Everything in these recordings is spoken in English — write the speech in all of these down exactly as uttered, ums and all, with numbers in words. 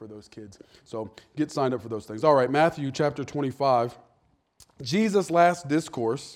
for those kids. So get signed up for those things. All right, Matthew chapter twenty-five. Jesus' last discourse.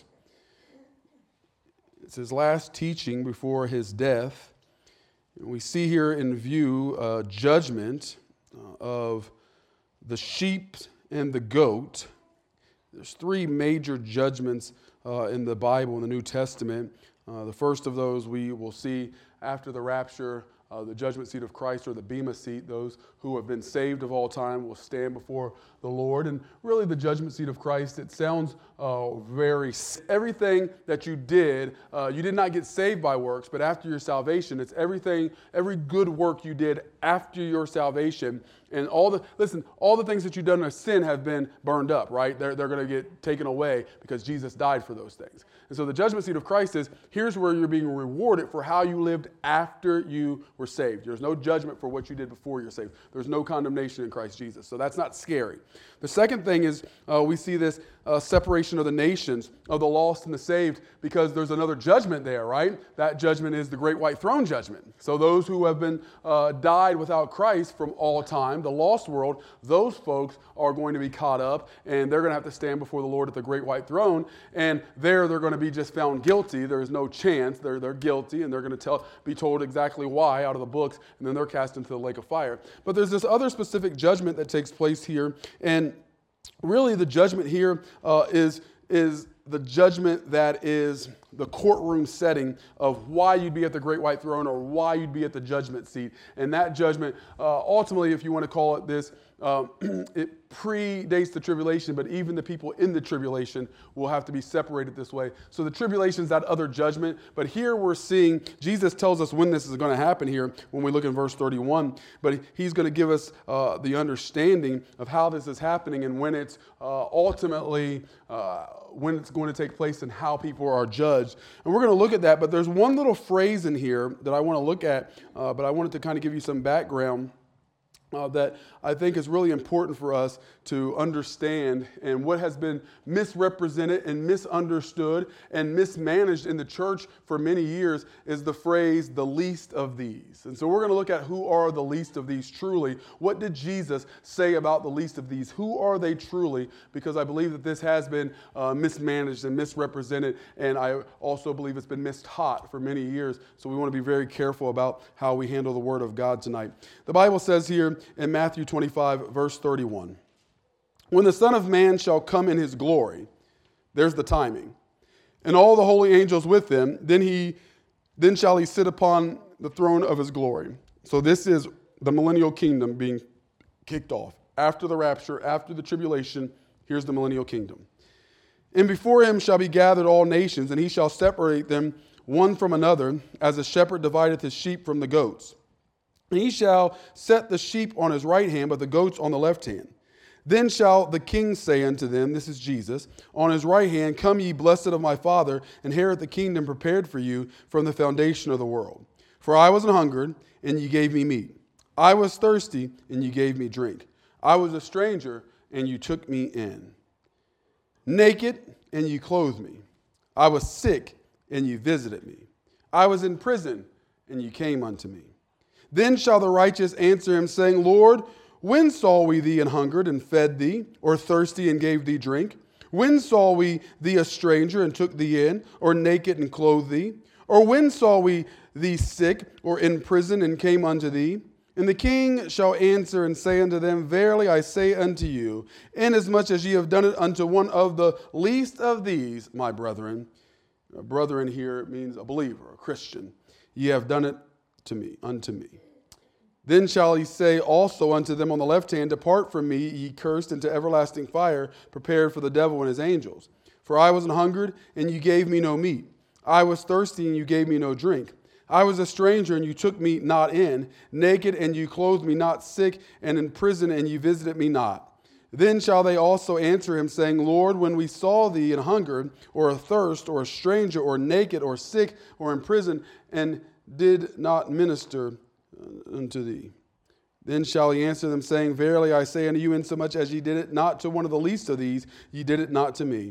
It's his last teaching before his death. And we see here in view uh, judgment uh, of the sheep and the goat. There's three major judgments uh, in the Bible, in the New Testament. Uh, the first of those we will see after the rapture. Uh, the judgment seat of Christ, or the Bema seat. Those who have been saved of all time will stand before the Lord. And really the judgment seat of Christ, it sounds uh, very, everything that you did, uh, you did not get saved by works, but after your salvation, it's everything, every good work you did after your salvation. And all the, listen, all the things that you've done in sin have been burned up, right? They're, they're going to get taken away because Jesus died for those things. And so the judgment seat of Christ is, here's where you're being rewarded for how you lived after you were saved. There's no judgment for what you did before you're saved. There's no condemnation in Christ Jesus. So that's not scary. The second thing is uh, we see this uh, separation of the nations, of the lost and the saved, because there's another judgment there, right? That judgment is the great white throne judgment. So those who have been uh, died without Christ from all time, the lost world, those folks are going to be caught up, and they're going to have to stand before the Lord at the great white throne, and there they're going to be just found guilty. There's no chance. They're, they're guilty, and they're going to tell, be told exactly why out of the books, and then they're cast into the lake of fire. But there's this other specific judgment that takes place here, and really the judgment here uh, is, is the judgment that is the courtroom setting of why you'd be at the great white throne or why you'd be at the judgment seat. And that judgment, uh, ultimately, if you want to call it this, uh, it predates the tribulation, but even the people in the tribulation will have to be separated this way. So the tribulation is that other judgment, but here we're seeing, Jesus tells us when this is going to happen here when we look in verse thirty-one, but he's going to give us uh, the understanding of how this is happening and when it's uh, ultimately, uh, when it's going to take place and how people are judged. And we're going to look at that, but there's one little phrase in here that I want to look at, uh, but I wanted to kind of give you some background Uh, that I think is really important for us to understand, and what has been misrepresented and misunderstood and mismanaged in the church for many years is the phrase, the least of these. And so we're going to look at who are the least of these truly. What did Jesus say about the least of these? Who are they truly? Because I believe that this has been uh, mismanaged and misrepresented, and I also believe it's been mistaught for many years. So we want to be very careful about how we handle the Word of God tonight. The Bible says here in Matthew twenty-five, verse thirty-one, when the Son of Man shall come in his glory, there's the timing, and all the holy angels with him, then he, then shall he sit upon the throne of his glory. So this is the millennial kingdom being kicked off. After the rapture, after the tribulation, here's the millennial kingdom. And before him shall be gathered all nations, and he shall separate them one from another, as a shepherd divideth his sheep from the goats. And he shall set the sheep on his right hand, but the goats on the left hand. Then shall the king say unto them, this is Jesus, on his right hand, come ye blessed of my Father, inherit the kingdom prepared for you from the foundation of the world. For I was an hungered, and ye gave me meat. I was thirsty, and ye gave me drink. I was a stranger, and you took me in. Naked, and ye clothed me. I was sick, and ye visited me. I was in prison, and ye came unto me. Then shall the righteous answer him, saying, Lord, when saw we thee an hungered and fed thee, or thirsty and gave thee drink? When saw we thee a stranger and took thee in, or naked and clothed thee? Or when saw we thee sick, or in prison and came unto thee? And the king shall answer and say unto them, Verily I say unto you, inasmuch as ye have done it unto one of the least of these, my brethren. A brethren here means a believer, a Christian. Ye have done it to me, unto me. Then shall he say also unto them on the left hand, Depart from me, ye cursed, into everlasting fire, prepared for the devil and his angels. For I was an hungered, and you gave me no meat. I was thirsty, and you gave me no drink. I was a stranger, and you took me not in. Naked, and you clothed me not. Sick, and in prison, and you visited me not. Then shall they also answer him, saying, Lord, when we saw thee an hungered, or athirst, or a stranger, or naked, or sick, or in prison, and did not minister unto thee. Then shall he answer them, saying, Verily I say unto you, insomuch as ye did it not to one of the least of these, ye did it not to me.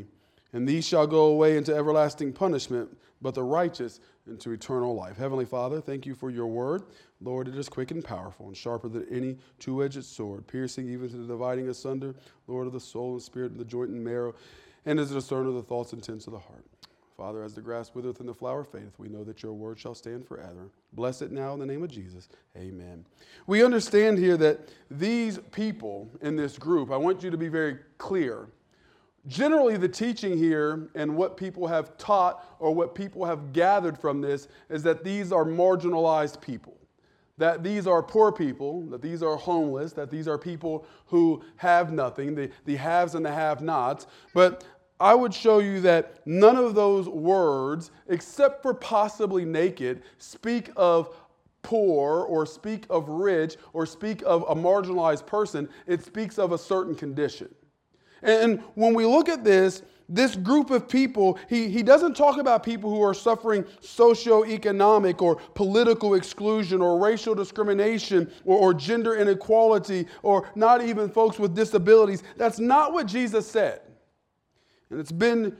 And these shall go away into everlasting punishment, but the righteous into eternal life. Heavenly Father, thank you for your word. Lord, it is quick and powerful and sharper than any two-edged sword, piercing even to the dividing asunder, Lord, of the soul and spirit and the joint and marrow, and as a discerner of the thoughts and intents of the heart. Father, as the grass withereth and the flower fadeth, we know that your word shall stand forever. Bless it now in the name of Jesus. Amen. We understand here that these people in this group, I want you to be very clear. Generally, the teaching here and what people have taught or what people have gathered from this is that these are marginalized people, that these are poor people, that these are homeless, that these are people who have nothing, the, the haves and the have-nots. But I would show you that none of those words, except for possibly naked, speak of poor or speak of rich or speak of a marginalized person. It speaks of a certain condition. And when we look at this, this group of people, he, he doesn't talk about people who are suffering socioeconomic or political exclusion or racial discrimination or, or gender inequality or not even folks with disabilities. That's not what Jesus said. And it's been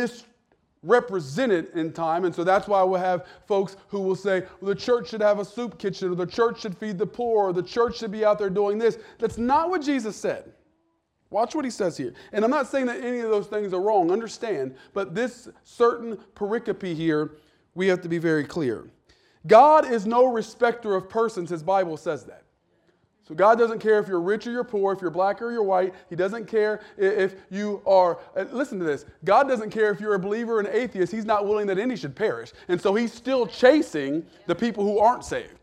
misrepresented in time. And so that's why we'll have folks who will say, well, the church should have a soup kitchen, or the church should feed the poor, or the church should be out there doing this. That's not what Jesus said. Watch what he says here. And I'm not saying that any of those things are wrong, understand, but this certain pericope here, we have to be very clear. God is no respecter of persons, his Bible says that. So God doesn't care if you're rich or you're poor, if you're black or you're white. He doesn't care if you are, listen to this, God doesn't care if you're a believer or an atheist. He's not willing that any should perish. And so he's still chasing the people who aren't saved.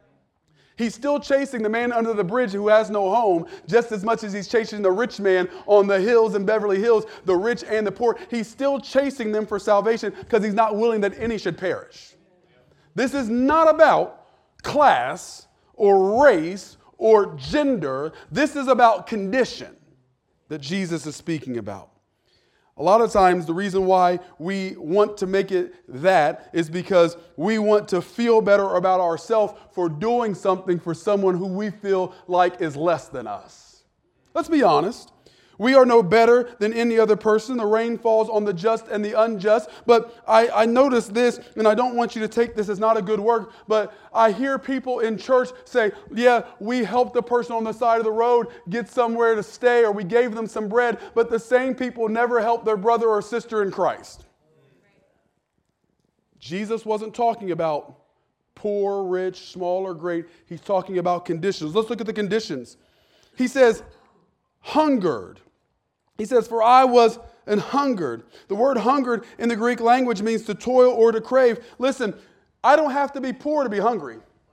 He's still chasing the man under the bridge who has no home just as much as he's chasing the rich man on the hills in Beverly Hills, the rich and the poor. He's still chasing them for salvation because he's not willing that any should perish. This is not about class or race or gender. This is about condition that Jesus is speaking about. A lot of times the reason why we want to make it that is because we want to feel better about ourselves for doing something for someone who we feel like is less than us. Let's be honest. We are no better than any other person. The rain falls on the just and the unjust. But I, I notice this, and I don't want you to take this as not a good work, but I hear people in church say, yeah, we helped the person on the side of the road get somewhere to stay, or we gave them some bread, but the same people never help their brother or sister in Christ. Jesus wasn't talking about poor, rich, small, or great. He's talking about conditions. Let's look at the conditions. He says, hungered. He says, for I was an hungered. The word hungered in the Greek language means to toil or to crave. Listen, I don't have to be poor to be hungry.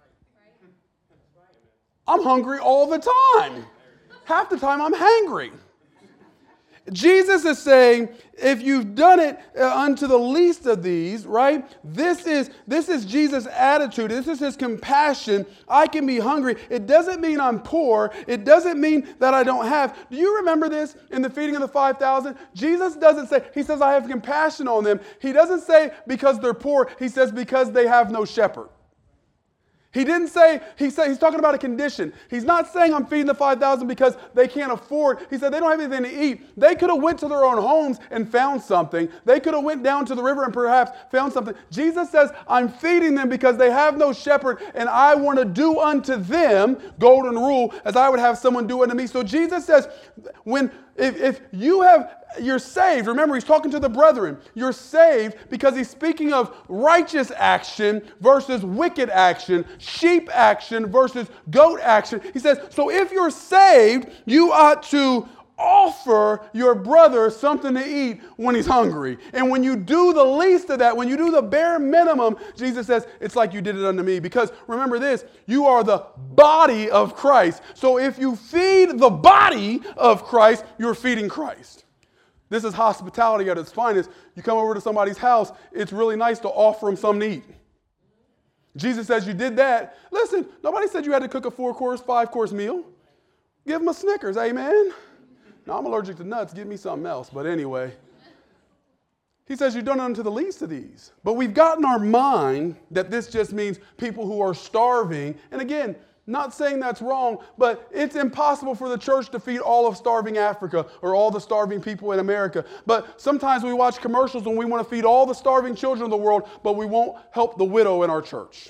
I'm hungry all the time. Half the time I'm hangry. Jesus is saying, if you've done it unto the least of these, right? This is, this is Jesus' attitude. This is his compassion. I can be hungry. It doesn't mean I'm poor. It doesn't mean that I don't have. Do you remember this in the feeding of the five thousand? Jesus doesn't say, he says, I have compassion on them. He doesn't say because they're poor. He says because they have no shepherd. He didn't say, he said, he's talking about a condition. He's not saying I'm feeding the five thousand because they can't afford. He said they don't have anything to eat. They could have went to their own homes and found something. They could have went down to the river and perhaps found something. Jesus says, I'm feeding them because they have no shepherd, and I want to do unto them, golden rule, as I would have someone do unto me. So Jesus says, when if, if you have, you're saved. Remember, he's talking to the brethren. You're saved because he's speaking of righteous action versus wicked action, sheep action versus goat action. He says, so if you're saved, you ought to offer your brother something to eat when he's hungry. And when you do the least of that, when you do the bare minimum, Jesus says, it's like you did it unto me. Because remember this, you are the body of Christ. So if you feed the body of Christ, you're feeding Christ. This is hospitality at its finest. You come over to somebody's house, it's really nice to offer them something to eat. Jesus says you did that. Listen, nobody said you had to cook a four-course, five-course meal. Give them a Snickers, amen? Now, I'm allergic to nuts. Give me something else. But anyway, he says you've done it unto the least of these. But we've gotten our mind that this just means people who are starving. And again, Not saying that's wrong, but it's impossible for the church to feed all of starving Africa or all the starving people in America. But sometimes we watch commercials and we want to feed all the starving children of the world, but we won't help the widow in our church.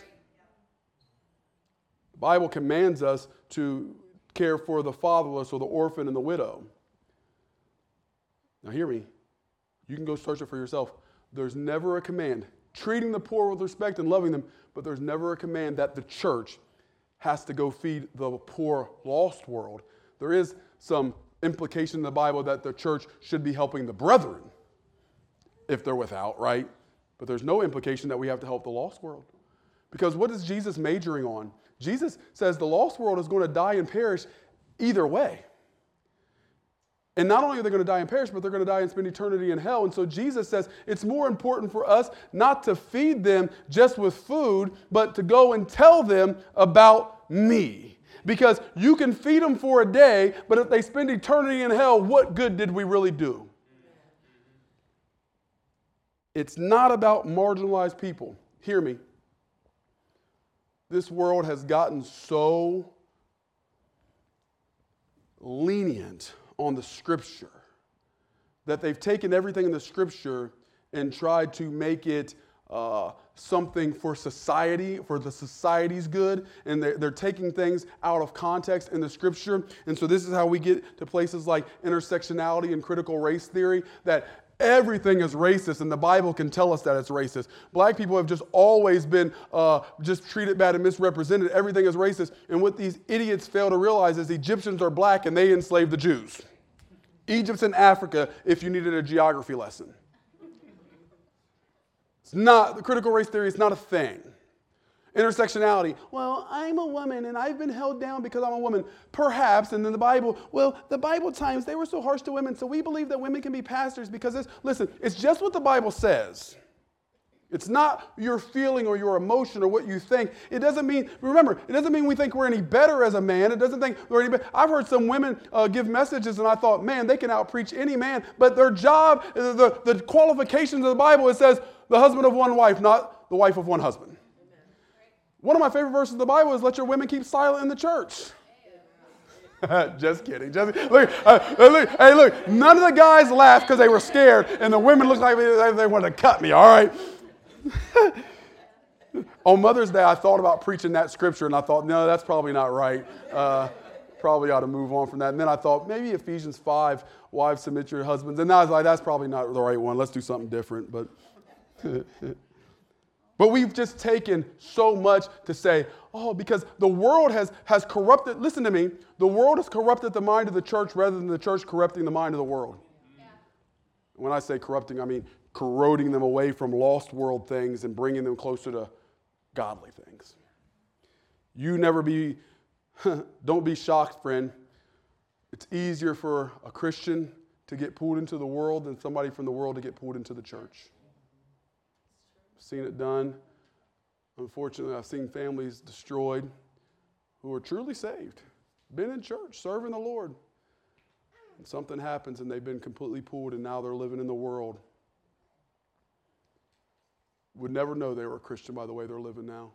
The Bible commands us to care for the fatherless or the orphan and the widow. Now hear me. You can go search it for yourself. There's never a command treating the poor with respect and loving them, but there's never a command that the church has to go feed the poor, lost world. There is some implication in the Bible that the church should be helping the brethren if they're without, right? But there's no implication that we have to help the lost world. Because what is Jesus majoring on? Jesus says the lost world is going to die and perish either way. And not only are they going to die and perish, but they're going to die and spend eternity in hell. And so Jesus says it's more important for us not to feed them just with food, but to go and tell them about me. Because you can feed them for a day, but if they spend eternity in hell, what good did we really do? It's not about marginalized people. Hear me. This world has gotten so lenient on the Scripture that they've taken everything in the Scripture and tried to make it uh, something for society, for the society's good, and they're, they're taking things out of context in the Scripture. And so this is how we get to places like intersectionality and critical race theory, that everything is racist, and the Bible can tell us that it's racist. Black people have just always been uh, just treated bad and misrepresented. Everything is racist. And what these idiots fail to realize is Egyptians are black and they enslaved the Jews. Egypt's in Africa if you needed a geography lesson. It's not, the critical race theory is not a thing. Intersectionality. Well, I'm a woman and I've been held down because I'm a woman. Perhaps. And then the Bible, well, the Bible times, they were so harsh to women, so we believe that women can be pastors because this. Listen, it's just what the Bible says. It's not your feeling or your emotion or what you think. It doesn't mean, remember, it doesn't mean we think we're any better as a man. It doesn't think we're any better. I've heard some women uh, give messages and I thought, man, they can outpreach any man. But their job, the, the qualifications of the Bible, it says the husband of one wife, not the wife of one husband. One of my favorite verses of the Bible is let your women keep silent in the church. Just kidding. Just, look, uh, look, hey, look, none of the guys laughed because they were scared, and the women looked like they, they wanted to cut me, all right? On Mother's Day, I thought about preaching that scripture, and I thought, no, that's probably not right. Uh, probably ought to move on from that. And then I thought, maybe Ephesians five, wives submit to your husbands. And I was like, that's probably not the right one. Let's do something different. But... But we've just taken so much to say, oh, because the world has, has corrupted, listen to me, the world has corrupted the mind of the church rather than the church corrupting the mind of the world. Yeah. When I say corrupting, I mean corroding them away from lost world things and bringing them closer to godly things. You never be, don't be shocked, friend. It's easier for a Christian to get pulled into the world than somebody from the world to get pulled into the church. Seen it done. Unfortunately, I've seen families destroyed who are truly saved, been in church, serving the Lord. And something happens and they've been completely pulled and now they're living in the world. Would never know they were a Christian by the way they're living now.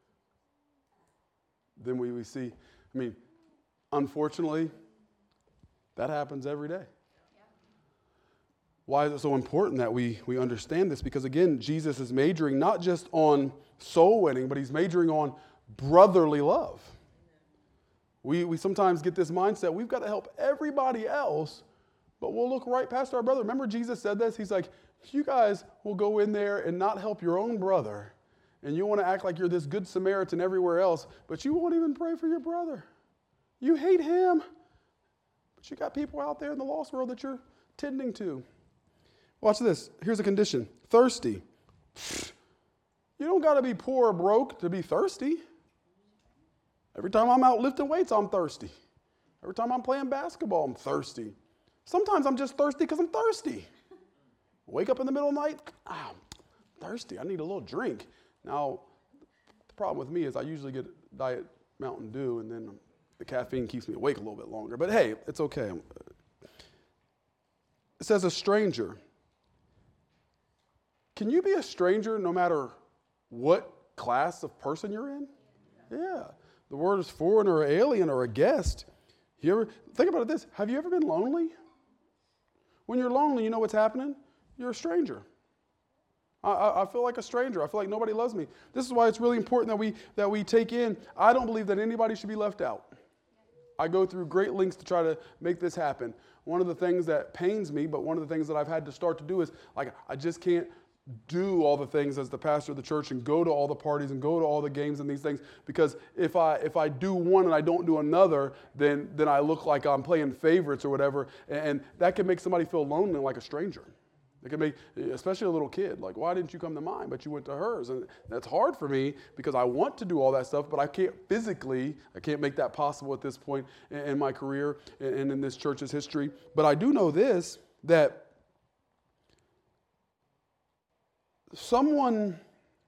Then we, we see, I mean, unfortunately, that happens every day. Why is it so important that we, we understand this? Because again, Jesus is majoring not just on soul winning, but he's majoring on brotherly love. We, we sometimes get this mindset, we've got to help everybody else, but we'll look right past our brother. Remember Jesus said this? He's like, you guys will go in there and not help your own brother, and you want to act like you're this good Samaritan everywhere else, but you won't even pray for your brother. You hate him, but you got people out there in the lost world that you're tending to. Watch this. Here's a condition. Thirsty. You don't got to be poor or broke to be thirsty. Every time I'm out lifting weights, I'm thirsty. Every time I'm playing basketball, I'm thirsty. Sometimes I'm just thirsty because I'm thirsty. Wake up in the middle of the night, ah, I'm thirsty. I need a little drink. Now, the problem with me is I usually get Diet Mountain Dew, and then the caffeine keeps me awake a little bit longer. But hey, it's okay. It says a stranger. Can you be a stranger no matter what class of person you're in? Yeah. The word is foreigner or alien or a guest. You ever think about it this? Have you ever been lonely? When you're lonely, you know what's happening? You're a stranger. I, I feel like a stranger. I feel like nobody loves me. This is why it's really important that we that we take in. I don't believe that anybody should be left out. I go through great lengths to try to make this happen. One of the things that pains me, but one of the things that I've had to start to do is, like, I just can't do all the things as the pastor of the church and go to all the parties and go to all the games and these things, because if I if I do one and I don't do another, then then I look like I'm playing favorites or whatever, and that can make somebody feel lonely, like a stranger. It can make, especially a little kid, like, why didn't you come to mine, but you went to hers? And that's hard for me because I want to do all that stuff, but I can't physically, I can't make that possible at this point in, in my career and in this church's history. But I do know this, that someone,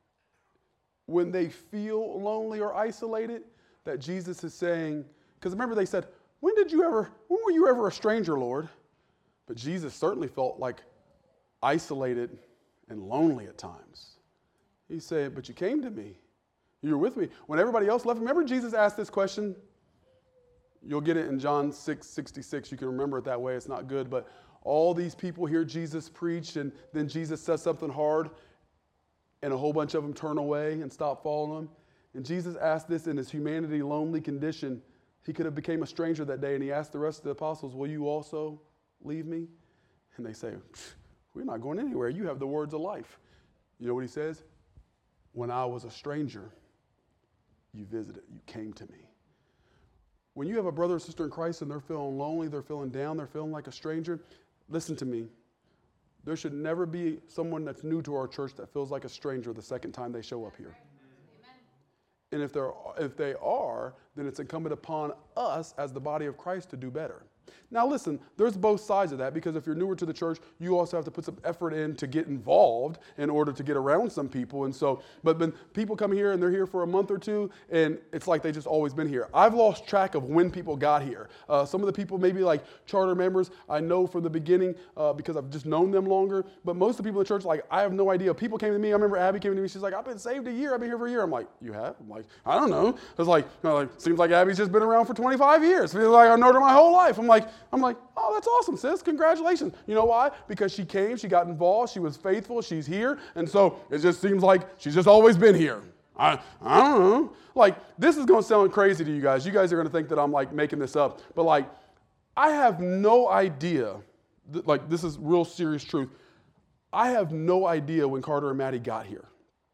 when they feel lonely or isolated, that Jesus is saying, because remember they said, when did you ever, when were you ever a stranger, Lord? But Jesus certainly felt like isolated and lonely at times. He said, but you came to me. You were with me. When everybody else left, remember Jesus asked this question? You'll get it in John six sixty-six. You can remember it that way. It's not good, but all these people hear Jesus preach, and then Jesus says something hard, and a whole bunch of them turn away and stop following him. And Jesus asked this in his humanity, lonely condition. He could have became a stranger that day, and he asked the rest of the apostles, will you also leave me? And they say, we're not going anywhere. You have the words of life. You know what he says? When I was a stranger, you visited, you came to me. When you have a brother or sister in Christ and they're feeling lonely, they're feeling down, they're feeling like a stranger, listen to me. There should never be someone that's new to our church that feels like a stranger the second time they show up here. Amen. And if, they're, if they are, then it's incumbent upon us as the body of Christ to do better. Now listen, there's both sides of that, because if you're newer to the church, you also have to put some effort in to get involved in order to get around some people. And so, but when people come here and they're here for a month or two, and it's like they've just always been here. I've lost track of when people got here. Uh, some of the people, maybe like charter members, I know from the beginning uh, because I've just known them longer. But most of the people in the church, like, I have no idea. People came to me. I remember Abby came to me. She's like, I've been saved a year. I've been here for a year. I'm like, you have? I'm like, I don't know. It's like, you know, like, seems like Abby's just been around for twenty-five years. Feels like I've known her my whole life. I'm like, I'm like, oh, that's awesome, sis. Congratulations. You know why? Because she came, she got involved, she was faithful, she's here, and so it just seems like she's just always been here. I, I don't know. Like, this is going to sound crazy to you guys. You guys are going to think that I'm, like, making this up. But, like, I have no idea. Th- like, this is real serious truth. I have no idea when Carter and Maddie got here.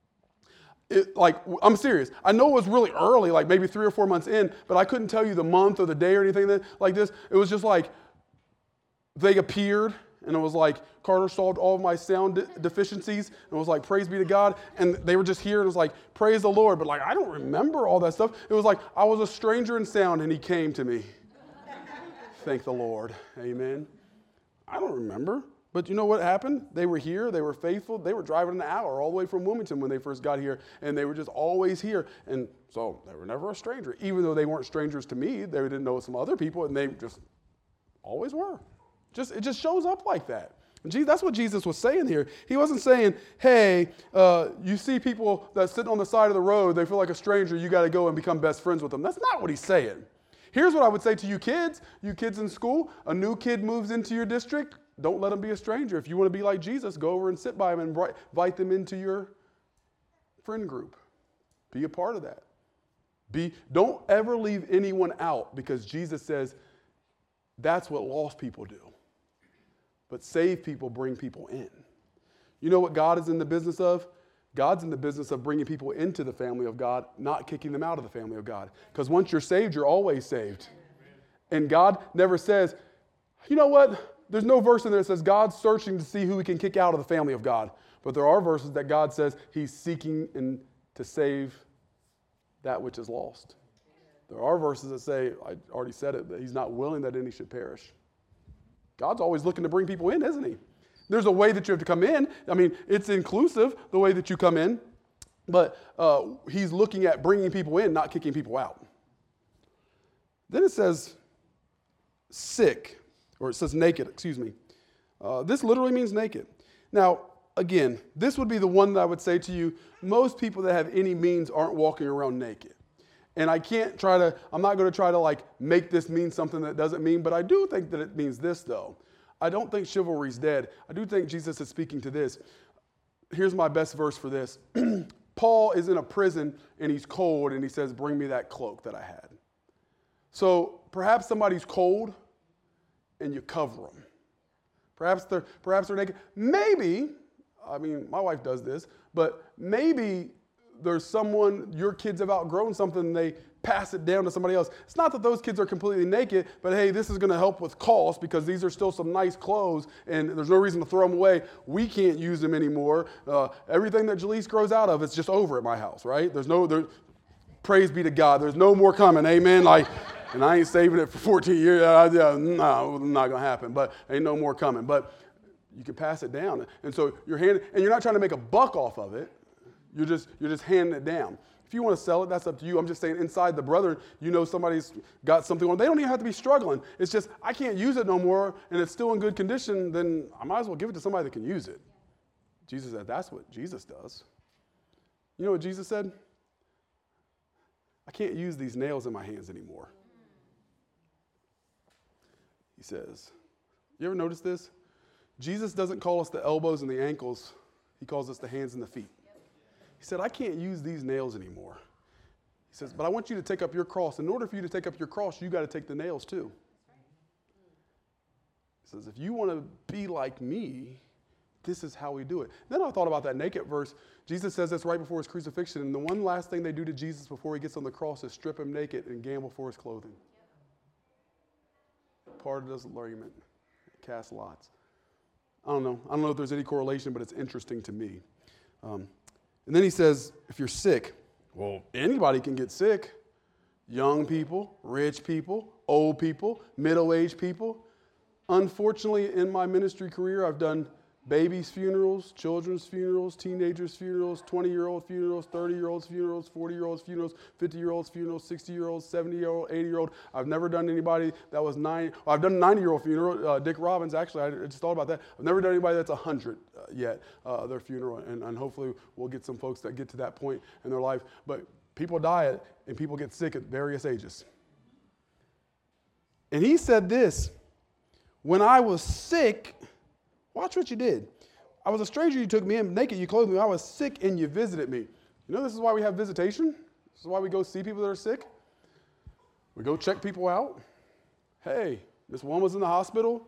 It, like, I'm serious. I know it was really early, like maybe three or four months in, but I couldn't tell you the month or the day or anything that, like this. It was just like they appeared, and it was like Carter solved all of my sound de- deficiencies, and it was like, praise be to God, and they were just here, and it was like, praise the Lord, but like, I don't remember all that stuff. It was like, I was a stranger in sound, and he came to me. Thank the Lord. Amen. I don't remember. But you know what happened? They were here. They were faithful. They were driving an hour all the way from Wilmington when they first got here, and they were just always here. And so they were never a stranger. Even though they weren't strangers to me, they didn't know some other people, and they just always were. Just it just shows up like that. And Jesus, that's what Jesus was saying here. He wasn't saying, hey, uh, you see people that sit on the side of the road, they feel like a stranger, you got to go and become best friends with them. That's not what he's saying. Here's what I would say to you kids, you kids in school, a new kid moves into your district, don't let them be a stranger. If you want to be like Jesus, go over and sit by them and invite them into your friend group. Be a part of that. Be, don't ever leave anyone out, because Jesus says that's what lost people do. But saved people bring people in. You know what God is in the business of? God's in the business of bringing people into the family of God, not kicking them out of the family of God. Because once you're saved, you're always saved. And God never says, you know what? There's no verse in there that says God's searching to see who he can kick out of the family of God. But there are verses that God says he's seeking in, to save that which is lost. There are verses that say, I already said it, that he's not willing that any should perish. God's always looking to bring people in, isn't he? There's a way that you have to come in. I mean, it's inclusive, the way that you come in. But uh, he's looking at bringing people in, not kicking people out. Then it says sick. Or it says naked, excuse me. Uh, this literally means naked. Now, again, this would be the one that I would say to you, most people that have any means aren't walking around naked. And I can't try to, I'm not going to try to like make this mean something that it doesn't mean, but I do think that it means this though. I don't think chivalry's dead. I do think Jesus is speaking to this. Here's my best verse for this. Paul is in a prison and he's cold and he says, bring me that cloak that I had. So perhaps somebody's cold and you cover them. Perhaps they're, perhaps they're naked. Maybe, I mean, my wife does this, but maybe there's someone, your kids have outgrown something and they pass it down to somebody else. It's not that those kids are completely naked, but hey, this is going to help with cost because these are still some nice clothes and there's no reason to throw them away. We can't use them anymore. Uh, everything that Jaleese grows out of, it's just over at my house, right? There's no, there, praise be to God, there's no more coming, amen? Like, and I ain't saving it for fourteen years. Uh, uh, no, not going to happen, but ain't no more coming. But you can pass it down. And so you're handing, and you're not trying to make a buck off of it. You're just, you're just handing it down. If you want to sell it, that's up to you. I'm just saying inside the brethren, you know somebody's got something on. They don't even have to be struggling. It's just, I can't use it no more, and it's still in good condition, then I might as well give it to somebody that can use it. Jesus said, that's what Jesus does. You know what Jesus said? I can't use these nails in my hands anymore. He says, you ever notice this? Jesus doesn't call us the elbows and the ankles. He calls us the hands and the feet. He said, I can't use these nails anymore. He says, but I want you to take up your cross. In order for you to take up your cross, you got to take the nails too. He says, if you want to be like me, this is how we do it. Then I thought about that naked verse. Jesus says this right before his crucifixion. And the one last thing they do to Jesus before he gets on the cross is strip him naked and gamble for his clothing. Part of this argument, cast lots. I don't know. I don't know if there's any correlation, but it's interesting to me. Um, and then he says, if you're sick, well, anybody can get sick. Young people, rich people, old people, middle-aged people. Unfortunately, in my ministry career, I've done babies' funerals, children's funerals, teenagers' funerals, twenty-year-old funerals, thirty-year-olds funerals, forty-year-olds funerals, fifty-year-olds funerals, sixty-year-olds, seventy-year-old, eighty-year-old. I've never done anybody that was nine. Well, I've done a ninety-year-old funeral. Uh, Dick Robbins, actually, I just thought about that. I've never done anybody that's one hundred uh, yet, uh, their funeral. And, and hopefully we'll get some folks that get to that point in their life. But people die and people get sick at various ages. And he said this, when I was sick, watch what you did. I was a stranger, you took me in naked, you clothed me. I was sick and you visited me. You know this is why we have visitation? This is why we go see people that are sick. We go check people out. Hey, this one was in the hospital.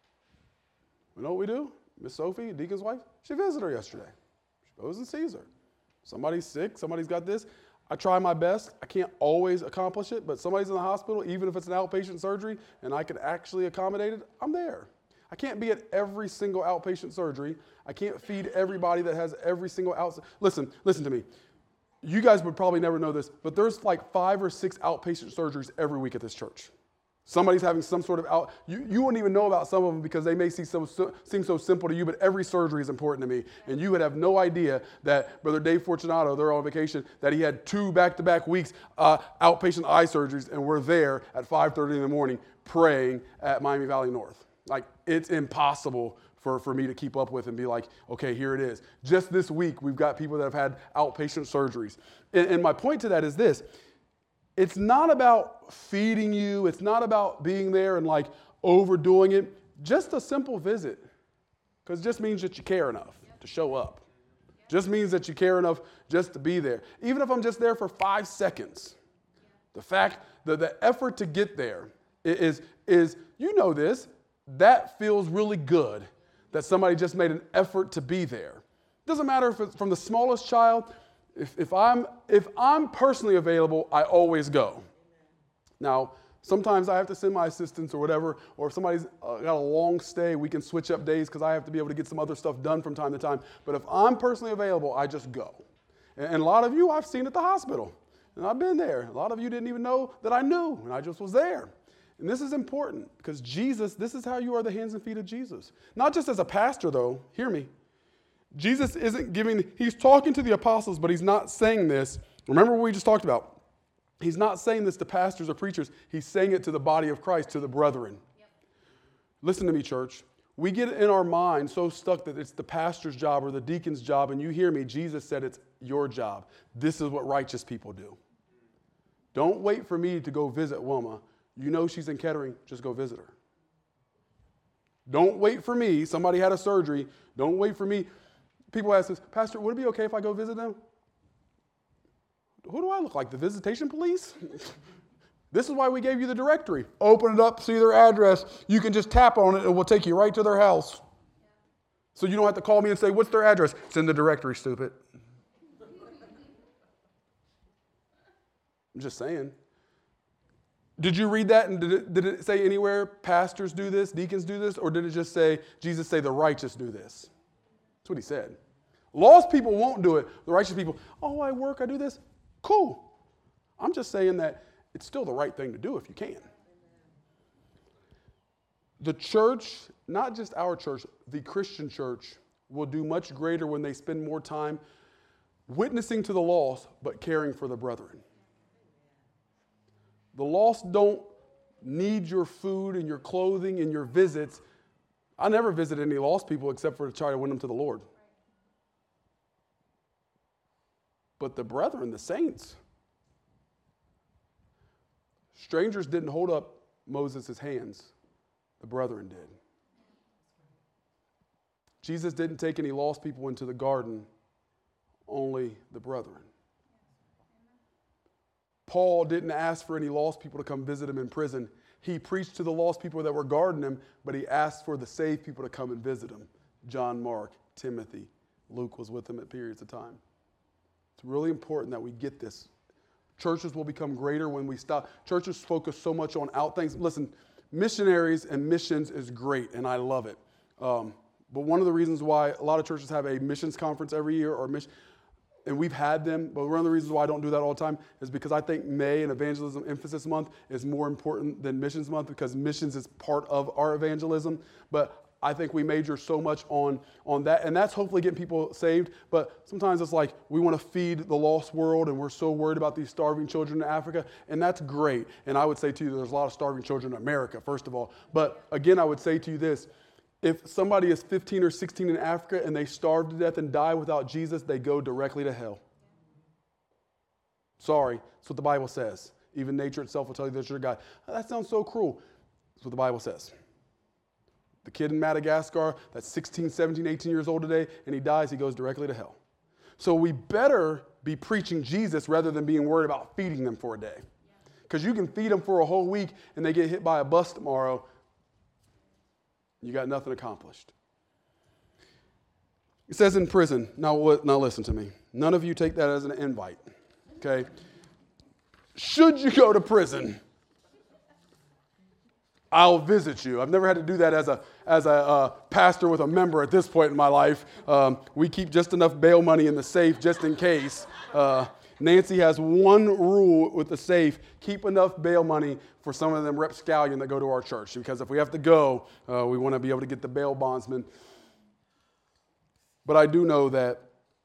You know what we do? Miss Sophie, deacon's wife, she visited her yesterday. She goes and sees her. Somebody's sick, somebody's got this. I try my best. I can't always accomplish it, but somebody's in the hospital, even if it's an outpatient surgery, and I can actually accommodate it, I'm there. I can't be at every single outpatient surgery. I can't feed everybody that has every single out. Listen, listen to me. You guys would probably never know this, but there's like five or six outpatient surgeries every week at this church. Somebody's having some sort of out. You, you wouldn't even know about some of them because they may see so, so, seem so simple to you, but every surgery is important to me. And you would have no idea that Brother Dave Fortunato, they're on vacation, that he had two back-to-back weeks uh, outpatient eye surgeries, and we're there at five thirty in the morning praying at Miami Valley North. Like, it's impossible for, for me to keep up with and be like, okay, here it is. Just this week, we've got people that have had outpatient surgeries. And, and my point to that is this. It's not about feeding you. It's not about being there and like overdoing it. Just a simple visit. Because it just means that you care enough to show up. Just means that you care enough just to be there. Even if I'm just there for five seconds. The fact that the effort to get there is, is, you know this, that feels really good that somebody just made an effort to be there. Doesn't matter if it's from the smallest child. If, if I'm if I'm personally available, I always go. Now, sometimes I have to send my assistants or whatever, or if somebody's uh, got a long stay, we can switch up days because I have to be able to get some other stuff done from time to time. But if I'm personally available, I just go. And, and a lot of you I've seen at the hospital, and I've been there. A lot of you didn't even know that I knew, and I just was there. And this is important because Jesus, this is how you are the hands and feet of Jesus. Not just as a pastor, though. Hear me. Jesus isn't giving, he's talking to the apostles, but he's not saying this. Remember what we just talked about. He's not saying this to pastors or preachers. He's saying it to the body of Christ, to the brethren. Yep. Listen to me, church. We get in our mind so stuck that it's the pastor's job or the deacon's job, and you hear me, Jesus said it's your job. This is what righteous people do. Don't wait for me to go visit Wilma. You know she's in Kettering, just go visit her. Don't wait for me. Somebody had a surgery. Don't wait for me. People ask us, Pastor, would it be okay if I go visit them? Who do I look like, the visitation police? This is why we gave you the directory. Open it up, see their address. You can just tap on it and we'll take you right to their house. So you don't have to call me and say, what's their address? It's in the directory, stupid. I'm just saying. Did you read that and did it, did it say anywhere pastors do this, deacons do this, or did it just say, Jesus say the righteous do this? That's what he said. Lost people won't do it. The righteous people, oh, I work, I do this. Cool. I'm just saying that it's still the right thing to do if you can. The church, not just our church, the Christian church, will do much greater when they spend more time witnessing to the lost, but caring for the brethren. The lost don't need your food and your clothing and your visits. I never visit any lost people except for to try to win them to the Lord. But the brethren, the saints, strangers didn't hold up Moses' hands. The brethren did. Jesus didn't take any lost people into the garden, only the brethren. Paul didn't ask for any lost people to come visit him in prison. He preached to the lost people that were guarding him, but he asked for the saved people to come and visit him. John, Mark, Timothy, Luke was with him at periods of time. It's really important that we get this. Churches will become greater when we stop. Churches focus so much on out things. Listen, missionaries and missions is great, and I love it. Um, but one of the reasons why a lot of churches have a missions conference every year, or mission, and we've had them, but one of the reasons why I don't do that all the time is because I think May and Evangelism Emphasis Month is more important than Missions Month because missions is part of our evangelism. But I think we major so much on, on that, and that's hopefully getting people saved. But sometimes it's like we want to feed the lost world, and we're so worried about these starving children in Africa, and that's great. And I would say to you, there's a lot of starving children in America, first of all. But again, I would say to you this. If somebody is fifteen or sixteen in Africa and they starve to death and die without Jesus, they go directly to hell. Sorry, that's what the Bible says. Even nature itself will tell you that you're God. That sounds so cruel. That's what the Bible says. The kid in Madagascar that's sixteen, seventeen, eighteen years old today, and he dies, he goes directly to hell. So we better be preaching Jesus rather than being worried about feeding them for a day. Because you can feed them for a whole week and they get hit by a bus tomorrow. You got nothing accomplished. It says in prison. Now, now listen to me. None of you take that as an invite. Okay? Should you go to prison, I'll visit you. I've never had to do that as a as a uh, pastor with a member at this point in my life. Um, we keep just enough bail money in the safe just in case. Uh, Nancy has one rule with the safe: keep enough bail money for some of them rapscallion that go to our church. Because if we have to go, uh, we want to be able to get the bail bondsman. But I do know that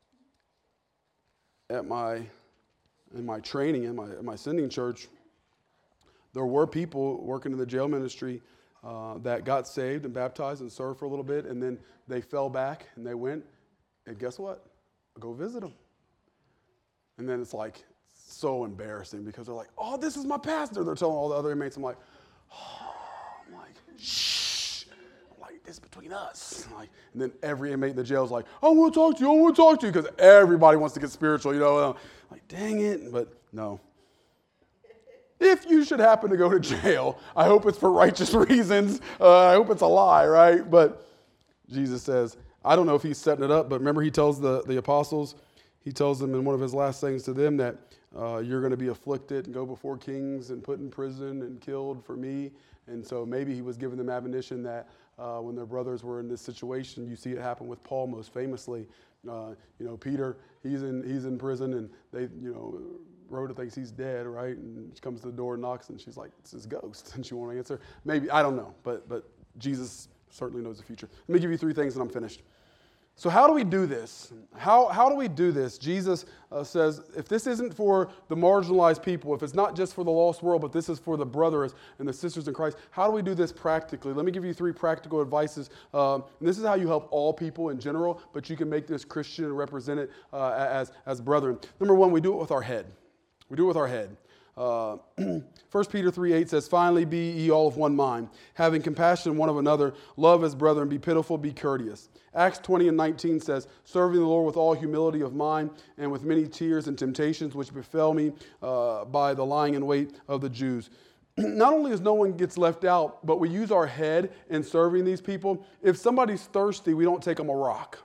at my in my training, in my, in my sending church, there were people working in the jail ministry uh, that got saved and baptized and served for a little bit, and then they fell back and they went, and guess what? Go visit them. And then it's like so embarrassing because they're like, oh, this is my pastor. They're telling all the other inmates. I'm like, oh, I'm like, shh. I'm like, this is between us. I'm like, and then every inmate in the jail is like, I want to talk to you. I want to talk to you because everybody wants to get spiritual, you know. I'm like, dang it. But no. If you should happen to go to jail, I hope it's for righteous reasons. Uh, I hope it's a lie, right? But Jesus says, I don't know if he's setting it up, but remember he tells the, the apostles, he tells them in one of his last sayings to them that uh, you're going to be afflicted and go before kings and put in prison and killed for me. And so maybe he was giving them admonition that uh, when their brothers were in this situation, you see it happen with Paul most famously. Uh, you know, Peter, he's in he's in prison, and they, you know, Rhoda thinks he's dead, right? And she comes to the door and knocks, and she's like, it's his ghost. And she won't answer. Maybe, I don't know, but but Jesus certainly knows the future. Let me give you three things and I'm finished. So how do we do this? How, how do we do this? Jesus uh, says, if this isn't for the marginalized people, if it's not just for the lost world, but this is for the brothers and the sisters in Christ, how do we do this practically? Let me give you three practical advices. Um, and this is how you help all people in general, but you can make this Christian and represent it uh, as, as brethren. Number one, we do it with our head. We do it with our head. Uh, First Peter three eight says, finally be ye all of one mind, having compassion one of another, love as brethren, be pitiful, be courteous. Acts twenty and nineteen says, serving the Lord with all humility of mind and with many tears and temptations which befell me uh, by the lying in wait of the Jews. Not only is no one gets left out, but we use our head in serving these people. If somebody's thirsty, we don't take them a rock.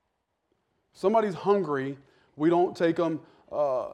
If somebody's hungry, we don't take them uh,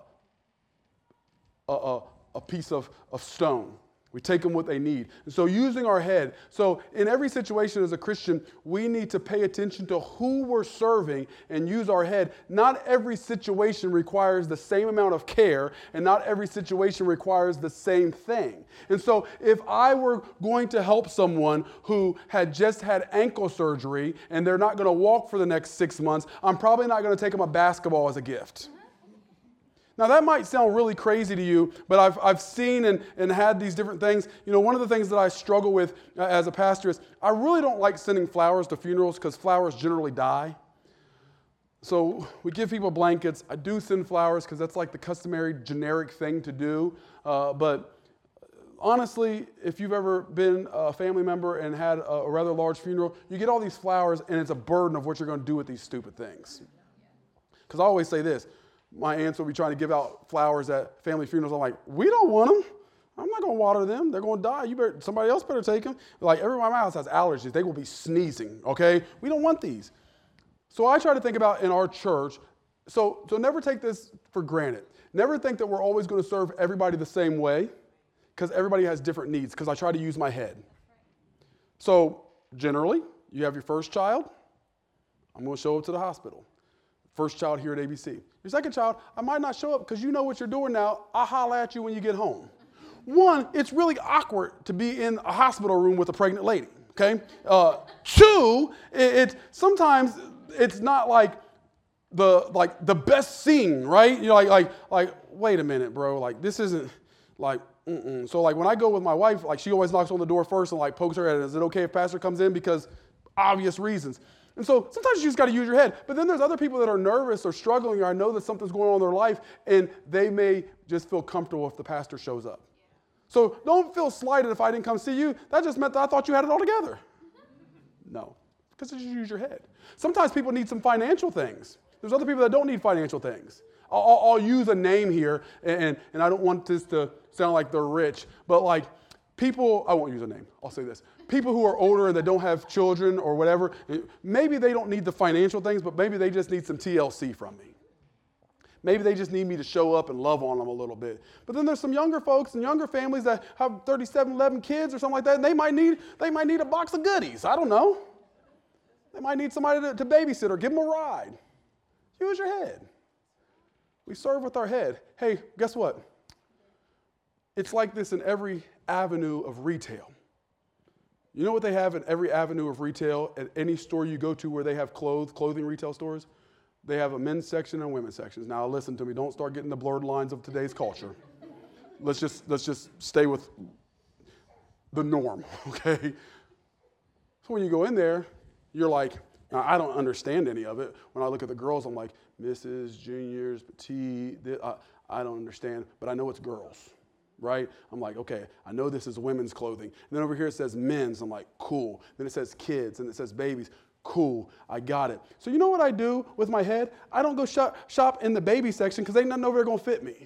a, a, a piece of, of stone. We take them what they need. And so using our head. So in every situation as a Christian, we need to pay attention to who we're serving and use our head. Not every situation requires the same amount of care, and not every situation requires the same thing. And so if I were going to help someone who had just had ankle surgery and they're not going to walk for the next six months, I'm probably not going to take them a basketball as a gift. Now, that might sound really crazy to you, but I've, I've seen and, and had these different things. You know, one of the things that I struggle with uh, as a pastor is I really don't like sending flowers to funerals because flowers generally die. So we give people blankets. I do send flowers because that's like the customary generic thing to do. Uh, but honestly, if you've ever been a family member and had a, a rather large funeral, you get all these flowers and it's a burden of what you're going to do with these stupid things. Because I always say this. My aunts will be trying to give out flowers at family funerals. I'm like, we don't want them. I'm not going to water them. They're going to die. You better, somebody else better take them. Like, everyone in my house has allergies. They will be sneezing, okay? We don't want these. So I try to think about in our church, so, so never take this for granted. Never think that we're always going to serve everybody the same way, because everybody has different needs, because I try to use my head. So generally, you have your first child. I'm going to show up to the hospital. First child here at A B C. Your second child, I might not show up because you know what you're doing now. I'll holler at you when you get home. One, it's really awkward to be in a hospital room with a pregnant lady, okay? Uh, two, it, it sometimes it's not like the like the best scene, right? You're like like like wait a minute, bro. Like this isn't like mm-mm. So like when I go with my wife, like she always knocks on the door first and like pokes her head. Is it okay if pastor comes in because obvious reasons? And so sometimes you just got to use your head. But then there's other people that are nervous or struggling, or I know that something's going on in their life, and they may just feel comfortable if the pastor shows up. So don't feel slighted if I didn't come see you. That just meant that I thought you had it all together. No, because you use your head. Sometimes people need some financial things. There's other people that don't need financial things. I'll, I'll, I'll use a name here, and, and I don't want this to sound like they're rich, but like people, I won't use a name, I'll say this. People who are older and that don't have children or whatever, maybe they don't need the financial things, but maybe they just need some T L C from me. Maybe they just need me to show up and love on them a little bit. But then there's some younger folks and younger families that have thirty-seven, eleven kids or something like that, and they might need, they might need a box of goodies. I don't know. They might need somebody to, to babysit or give them a ride. Use your head. We serve with our head. Hey, guess what? It's like this in every avenue of retail. You know what they have in every avenue of retail at any store you go to where they have clothes, clothing retail stores? They have a men's section and a women's section. Now listen to me, don't start getting the blurred lines of today's culture. Let's just let's just stay with the norm, okay? So when you go in there, you're like, now I don't understand any of it. When I look at the girls, I'm like, Missus, Juniors, Petite, I, I don't understand, but I know it's girls. Right? I'm like, okay, I know this is women's clothing. And then over here it says men's. I'm like, cool. Then it says kids, and it says babies. Cool, I got it. So you know what I do with my head? I don't go shop, shop in the baby section because ain't nothing over there going to fit me.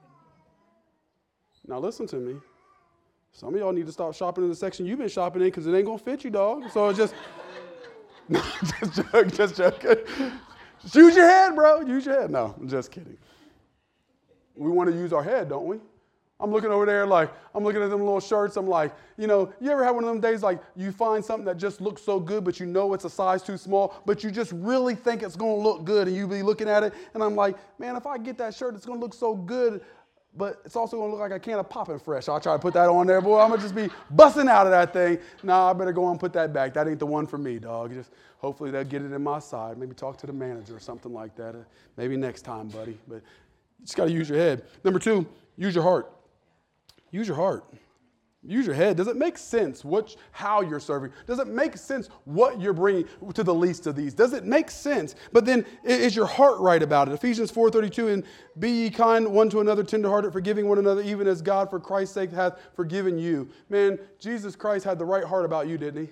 Now listen to me. Some of y'all need to stop shopping in the section you've been shopping in because it ain't going to fit you, dog. So it's just, no, just joking, just joking. Just use your head, bro. Use your head. No, I'm just kidding. We want to use our head, don't we? I'm looking over there like, I'm looking at them little shirts. I'm like, you know, you ever have one of them days like you find something that just looks so good, but you know it's a size too small, but you just really think it's going to look good, and you be looking at it, and I'm like, man, if I get that shirt, it's going to look so good, but it's also going to look like a can of Poppin' Fresh. I'll try to put that on there, boy. I'm going to just be busting out of that thing. Nah, I better go and put that back. That ain't the one for me, dog. Just hopefully they'll get it in my side. Maybe talk to the manager or something like that. Uh, maybe next time, buddy. But you just got to use your head. Number two, use your heart. Use your heart. Use your head. Does it make sense what, how you're serving? Does it make sense what you're bringing to the least of these? Does it make sense? But then is your heart right about it? Ephesians four thirty-two, and be ye kind one to another, tenderhearted, forgiving one another, even as God for Christ's sake hath forgiven you. Man, Jesus Christ had the right heart about you, didn't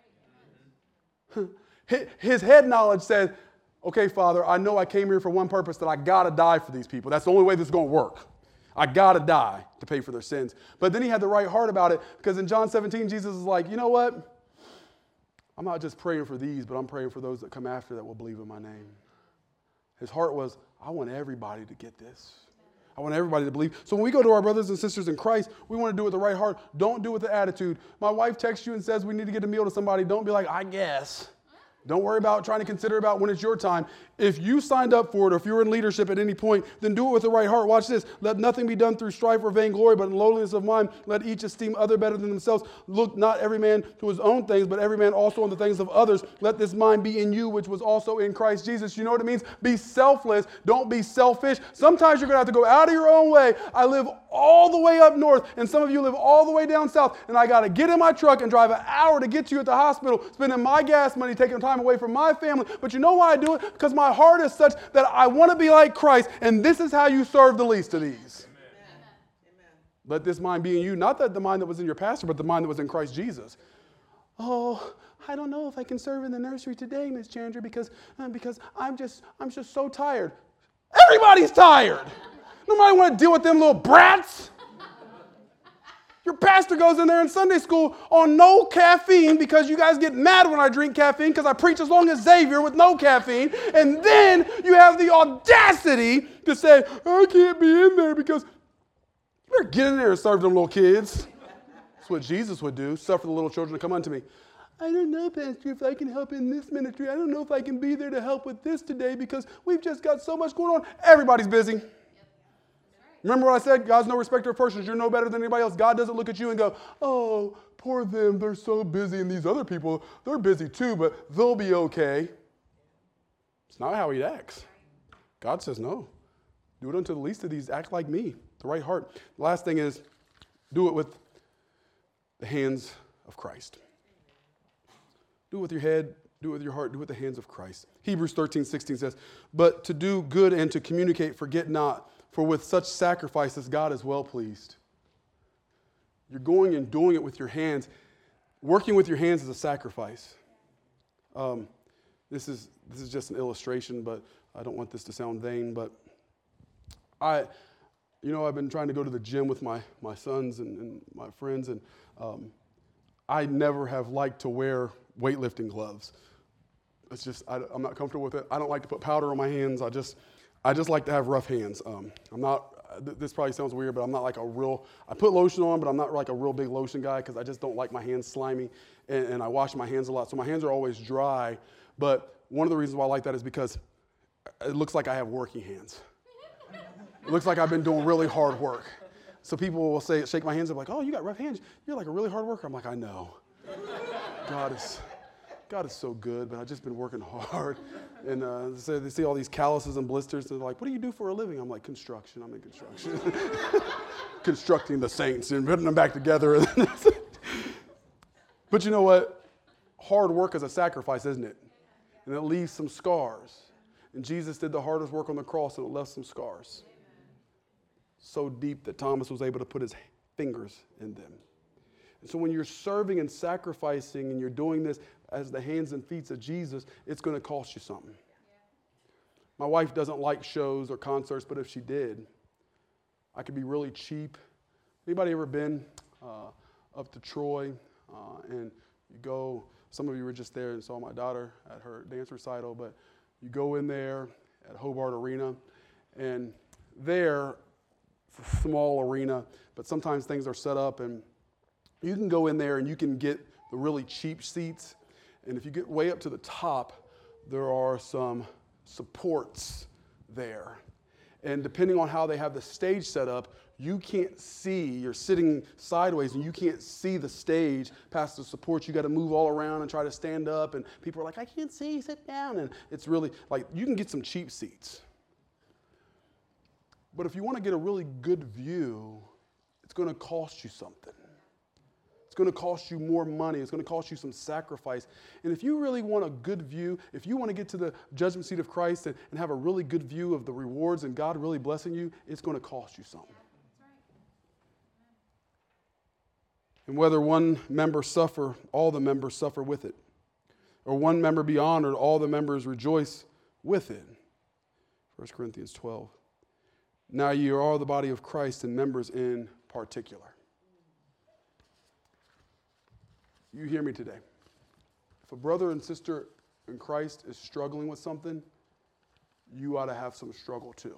he? His head knowledge said, okay, Father, I know I came here for one purpose, that I got to die for these people. That's the only way this is going to work. I got to die to pay for their sins. But then he had the right heart about it, because in John seventeen, Jesus is like, you know what? I'm not just praying for these, but I'm praying for those that come after that will believe in my name. His heart was, I want everybody to get this. I want everybody to believe. So when we go to our brothers and sisters in Christ, we want to do it with the right heart. Don't do it with the attitude. My wife texts you and says we need to get a meal to somebody. Don't be like, I guess. Don't worry about trying to consider about when it's your time. If you signed up for it, or if you're in leadership at any point, then do it with the right heart. Watch this. Let nothing be done through strife or vainglory, but in lowliness of mind, let each esteem other better than themselves. Look not every man to his own things, but every man also on the things of others. Let this mind be in you, which was also in Christ Jesus. You know what it means? Be selfless. Don't be selfish. Sometimes you're going to have to go out of your own way. I live all the way up north, and some of you live all the way down south, and I got to get in my truck and drive an hour to get to you at the hospital, spending my gas money, taking time away from my family. But you know why I do it? Because my heart is such that I want to be like Christ, and this is how you serve the least of these. Amen. Let this mind be in you, not that the mind that was in your pastor, but the mind that was in Christ Jesus. Oh, I don't know if I can serve in the nursery today, Miss Chandra, because, uh, because I'm just I'm just so tired. Everybody's tired. Nobody want to deal with them little brats. Your pastor goes in there in Sunday school on no caffeine, because you guys get mad when I drink caffeine because I preach as long as Xavier with no caffeine. And then you have the audacity to say, I can't be in there because you better get in there and serve them little kids. That's what Jesus would do. Suffer the little children to come unto me. I don't know, Pastor, if I can help in this ministry. I don't know if I can be there to help with this today because we've just got so much going on. Everybody's busy. Remember what I said? God's no respecter of persons. You're no better than anybody else. God doesn't look at you and go, oh, poor them. They're so busy. And these other people, they're busy too, but they'll be okay. It's not how he acts. God says, no. Do it unto the least of these. Act like me. The right heart. The last thing is, do it with the hands of Christ. Do it with your head. Do it with your heart. Do it with the hands of Christ. Hebrews thirteen sixteen says, but to do good and to communicate, forget not, for with such sacrifices, God is well pleased. You're going and doing it with your hands. Working with your hands is a sacrifice. Um, this is this is just an illustration, but I don't want this to sound vain. But I, you know, I've been trying to go to the gym with my my sons and, and my friends, and um, I never have liked to wear weightlifting gloves. It's just I, I'm not comfortable with it. I don't like to put powder on my hands. I just I just like to have rough hands. Um, I'm not, th- this probably sounds weird, but I'm not like a real, I put lotion on, but I'm not like a real big lotion guy because I just don't like my hands slimy, and, and I wash my hands a lot. So my hands are always dry, but one of the reasons why I like that is because it looks like I have working hands. It looks like I've been doing really hard work. So people will say, shake my hands, and be like, oh, you got rough hands. You're like a really hard worker. I'm like, I know. God is... God is so good, but I've just been working hard. And uh, so they see all these calluses and blisters, and they're like, what do you do for a living? I'm like, construction. I'm in construction. Constructing the saints and putting them back together. But you know what? Hard work is a sacrifice, isn't it? And it leaves some scars. And Jesus did the hardest work on the cross, and it left some scars. So deep that Thomas was able to put his fingers in them. And so when you're serving and sacrificing and you're doing this as the hands and feet of Jesus, it's going to cost you something. Yeah. My wife doesn't like shows or concerts, but if she did, I could be really cheap. Anybody ever been uh, up to Troy uh, and you go, some of you were just there and saw my daughter at her dance recital, but you go in there at Hobart Arena, and there, it's a small arena, but sometimes things are set up and you can go in there and you can get the really cheap seats. And if you get way up to the top, there are some supports there. And depending on how they have the stage set up, you can't see. You're sitting sideways and you can't see the stage past the supports. You got to move all around and try to stand up. And people are like, I can't see, sit down. And it's really like you can get some cheap seats. But if you want to get a really good view, it's going to cost you something. It's going to cost you more money. It's going to cost you some sacrifice. And if you really want a good view, if you want to get to the judgment seat of Christ and, and have a really good view of the rewards and God really blessing you, it's going to cost you something. And whether one member suffer, all the members suffer with it. Or one member be honored, all the members rejoice with it. First Corinthians twelve. Now ye are all the body of Christ and members in particular. You hear me today. If a brother and sister in Christ is struggling with something, you ought to have some struggle too.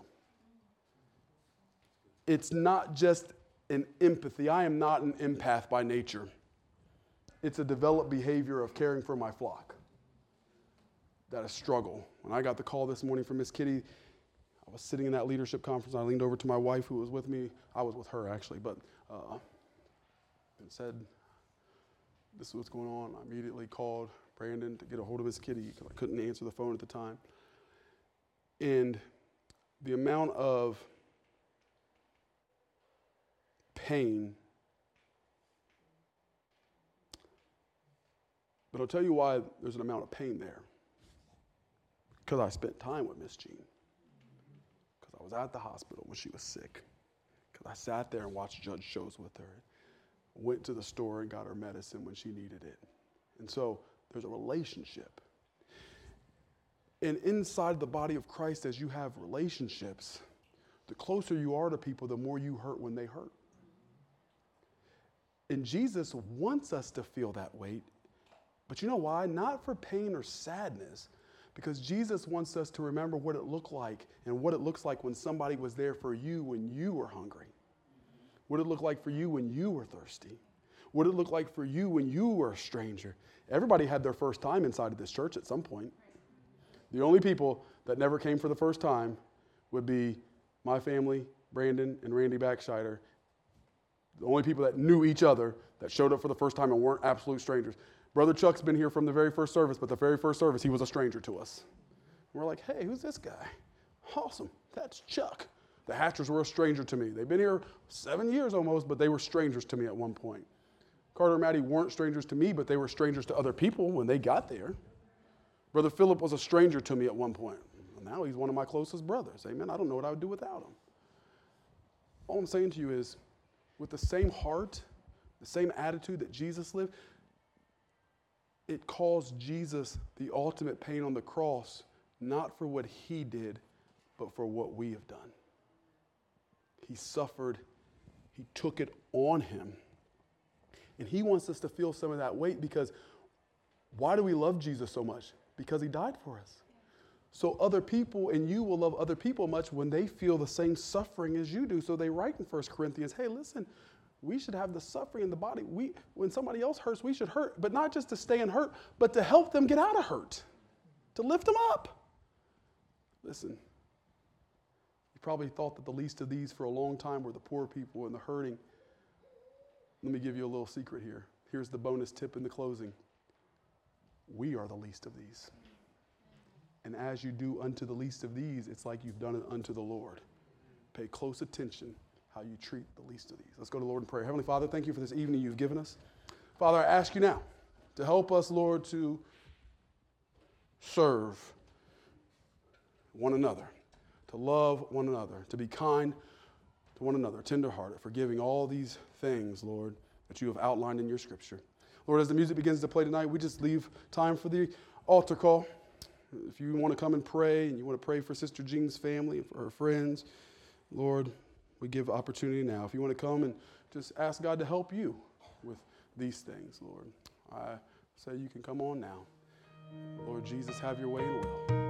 It's not just an empathy. I am not an empath by nature. It's a developed behavior of caring for my flock. That is struggle. When I got the call this morning from Miss Kitty, I was sitting in that leadership conference. I leaned over to my wife who was with me. I was with her actually, but uh, and said, this is what's going on. I immediately called Brandon to get a hold of Miss Kitty because I couldn't answer the phone at the time. And the amount of pain, but I'll tell you why there's an amount of pain there. Because I spent time with Miss Jean. Because I was at the hospital when she was sick. Because I sat there and watched judge shows with her. Went to the store and got her medicine when she needed it. And so there's a relationship. And inside the body of Christ, as you have relationships, the closer you are to people, the more you hurt when they hurt. And Jesus wants us to feel that weight. But you know why? Not for pain or sadness. Because Jesus wants us to remember what it looked like and what it looks like when somebody was there for you when you were hungry. What did it look like for you when you were thirsty? What did it look like for you when you were a stranger? Everybody had their first time inside of this church at some point. The only people that never came for the first time would be my family, Brandon and Randy Backscheider. The only people that knew each other that showed up for the first time and weren't absolute strangers. Brother Chuck's been here from the very first service, but the very first service, he was a stranger to us. And we're like, hey, who's this guy? Awesome, that's Chuck. The Hatchers were a stranger to me. They've been here seven years almost, but they were strangers to me at one point. Carter and Maddie weren't strangers to me, but they were strangers to other people when they got there. Brother Philip was a stranger to me at one point. Now he's one of my closest brothers. Amen. I don't know what I would do without him. All I'm saying to you is, with the same heart, the same attitude that Jesus lived, it caused Jesus the ultimate pain on the cross, not for what he did, but for what we have done. He suffered. He took it on him. And he wants us to feel some of that weight because why do we love Jesus so much? Because he died for us. So other people and you will love other people much when they feel the same suffering as you do. So they write in First Corinthians, hey, listen, we should have the suffering in the body. We, when somebody else hurts, we should hurt. But not just to stay in hurt, but to help them get out of hurt. To lift them up. Listen. Probably thought that the least of these for a long time were the poor people and the hurting. Let me give you a little secret here. Here's the bonus tip in the closing. We are the least of these. And as you do unto the least of these, it's like you've done it unto the Lord. Pay close attention how you treat the least of these. Let's go to the Lord in prayer. Heavenly Father, thank you for this evening you've given us. Father, I ask you now to help us, Lord, to serve one another. To love one another, to be kind to one another, tenderhearted, forgiving all these things, Lord, that you have outlined in your scripture. Lord, as the music begins to play tonight, we just leave time for the altar call. If you want to come and pray, and you want to pray for Sister Jean's family and for her friends, Lord, we give opportunity now. If you want to come and just ask God to help you with these things, Lord, I say you can come on now. Lord Jesus, have your way and will.